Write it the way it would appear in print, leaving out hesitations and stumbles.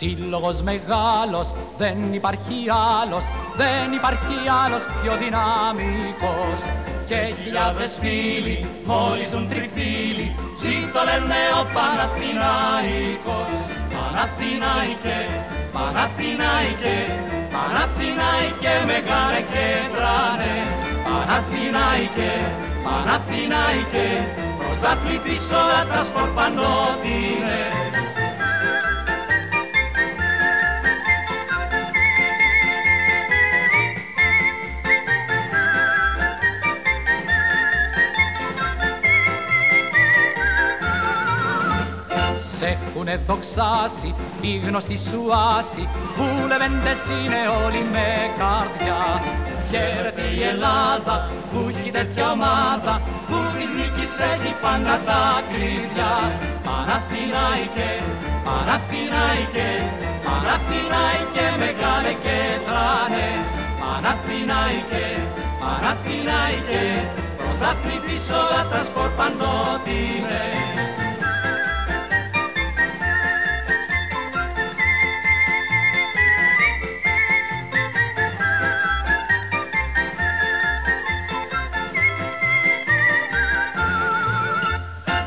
Σύλλογος μεγάλος, δεν υπάρχει άλλος, δεν υπάρχει άλλος πιο δυναμικός. Και χιλιάδες φίλοι, μόλις δουν τριφύλι, ζήτω λένε ο Παναθηναϊκός. Παναθηναϊκέ, Παναθηναϊκέ, Παναθηναϊκέ μεγάλε και τράνε. Παναθηναϊκέ, Παναθηναϊκέ, πρωταθλητής όλα τα σπορ πανότινε. Σ' έχουνε δοξάσει, οι γνωστοί σου άσοι, που λεβέντες είναι όλοι με καρδιά. Χαίρεται η Ελλάδα που έχει τέτοια ομάδα, που της νίκης έχει πάντα τα κλειδιά. Παναθηναϊκέ, Παναθηναϊκέ, Παναθηναϊκέ μεγάλε και τράνε. Παναθηναϊκέ, Παναθηναϊκέ, πρωταθλητής όλα τα σπορ πανότινε.